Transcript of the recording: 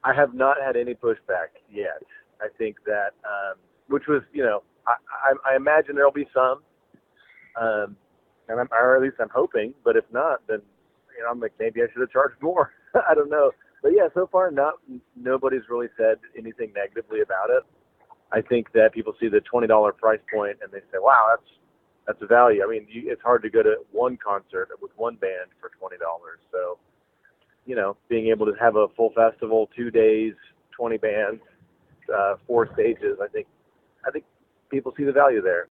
I have not had any pushback yet. I think that, which was, I imagine there'll be some, um, or at least I'm hoping. But if not, then I'm like, maybe I should have charged more. I don't know. But yeah, so far, nobody's really said anything negatively about it. I think that people see the $20 price point and they say, "Wow, that's a value." I mean, it's hard to go to one concert with one band for $20. So being able to have a full festival, 2 days, 20 bands, 4 stages, I think people see the value there.